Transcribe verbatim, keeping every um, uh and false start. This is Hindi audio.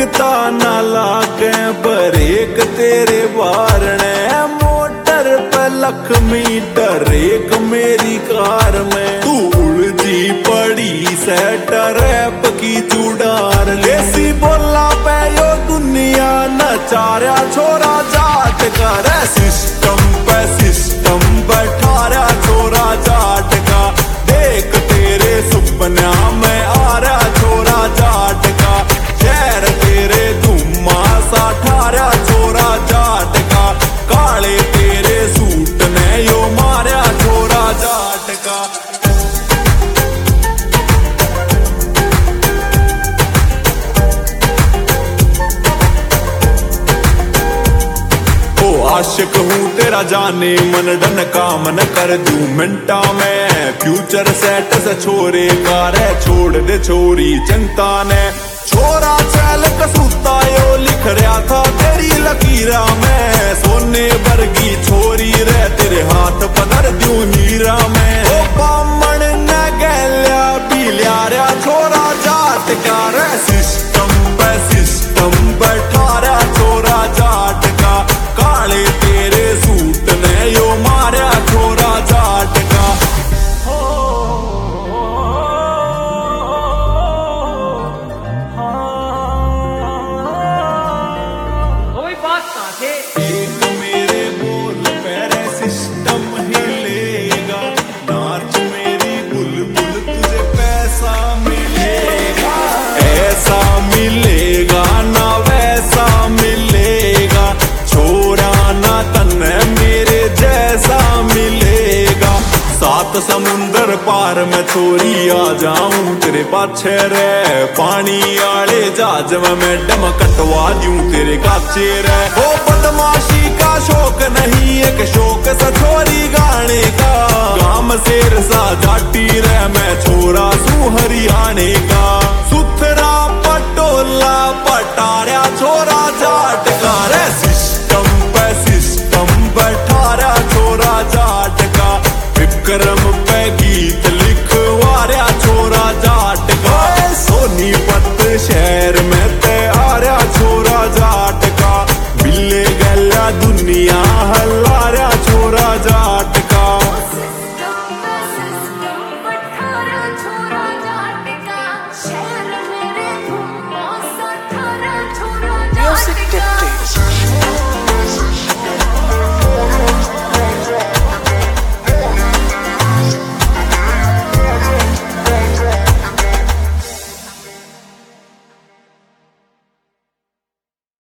दिखता ना लागे ब्रेक तेरे बारने, मोटर पे लख मीटर एक मेरी कार में। तू उलझी पड़ी सेट रैप की चुड़ार, लेसी बोला पे यो दुनिया नचारा छोरा जाट कर। सिस्टम पे सिस्टम बैठा रहा छोरा जाट का, देख तेरे सुपना में आ रहा छोरा जाट का। शहर तेरे धुम्मा सा ठारा छोरा जाट का, काले तेरे सूट ने यो मारा छोरा जाट का। आशिक हूँ तेरा जाने मन डन काम न कर दूं मिनटा में, फ्यूचर सेट से छोरे का रे छोड़ दे छोरी चिंता ने। छोरा चैल कसूता यो लिख रहा था तेरी लकीरा में, सोने वर्गी छोरी रे तेरे हाथ पधर दूं हीरा में। ओ बामण न गैल्या बिल्या रे छोरा जाट का रे, सिस्टम पे सिस्टम बैठा रहा छोरा जाट का, काले तेरे सूट ने यो मारा छोरा जाट का। एक मेरे बोल पैरे सिस्टम हिलेगा, नाच मेरी बुलबुल तुझे पैसा मिलेगा। ऐसा मिलेगा ना वैसा मिलेगा, छोरा ना तन्ने मेरे जैसा मिलेगा। सात समुंदर पार में छोरी आ जाऊं तेरे पाछे रे, पानी आले जहाज में मैडम कटवा दूं तेरे काचे रे। ओ बदमाशी का शौक नहीं एक शौक सा छोरी गाने का, गाम शेर सा जाटी रे मैं छोरा सू हरियाणे का। सुथरा पटोला पटारा छोरा जा